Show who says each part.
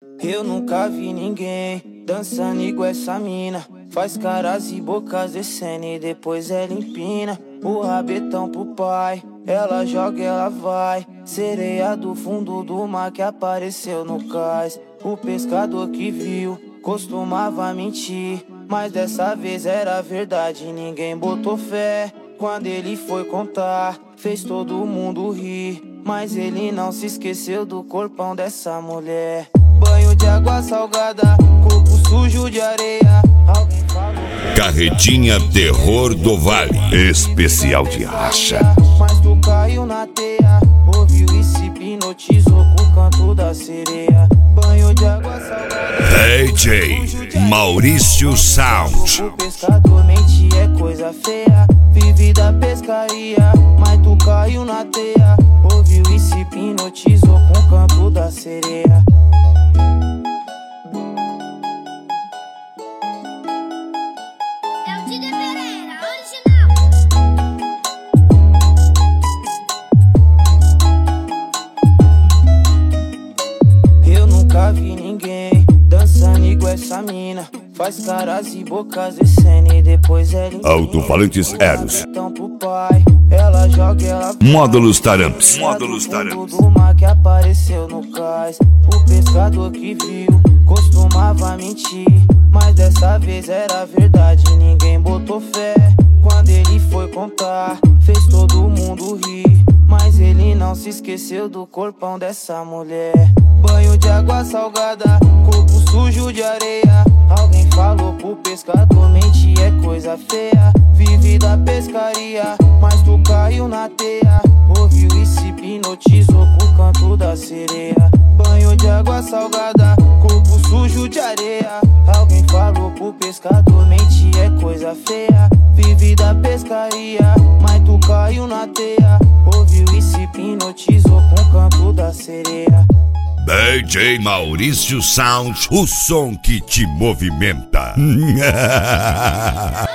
Speaker 1: Eu nunca vi ninguém dançando igual essa mina. Faz caras e bocas descendo e depois ela empina o rabetão pro pai. Ela joga, ela vai. Sereia do fundo do mar que apareceu no cais. O pescador que viu costumava mentir, mas dessa vez era verdade, ninguém botou fé. Quando ele foi contar, fez todo mundo rir, mas ele não se esqueceu do corpão dessa mulher. Banho de água salgada, corpo sujo de areia. Alguém falou.
Speaker 2: Carretinha Terror do Vale, especial de racha.
Speaker 1: Mas tu caiu na teia, ouviu e se hipnotizou com o canto da sereia. Banho de água salgada,
Speaker 2: DJ Maurício Sound.
Speaker 1: o pescador mente é coisa feia, vive da pescaria, mas tu caiu na teia, ouviu e se hipnotizou com o canto da sereia. Eu nunca vi ninguém dançando igual essa mina. Faz caras e bocas descendo e depois ela empina
Speaker 2: Alto-falantes Eros.
Speaker 1: pro pai. Ela joga, ela vai.
Speaker 2: Módulos Taramps.
Speaker 1: Do mar que apareceu no cais. O pescador que viu costumava mentir, mas dessa vez era verdade, ninguém botou fé. Quando ele foi contar, fez todo mundo rir, mas ele não se esqueceu do corpão dessa mulher. Banho de água salgada, corpo sujo de areia. Alguém falou pro pescador, mente é coisa feia, vive da pescaria, mas tu caiu na teia, ouviu e se hipnotizou com o canto da sereia. Banho de água salgada, corpo sujo de areia. Alguém falou pro pescador, mente é coisa feia, vive da pescaria, mas tu caiu na teia, ouviu e se hipnotizou com o canto da sereia.
Speaker 2: DJ Maurício Sound, o som que te movimenta.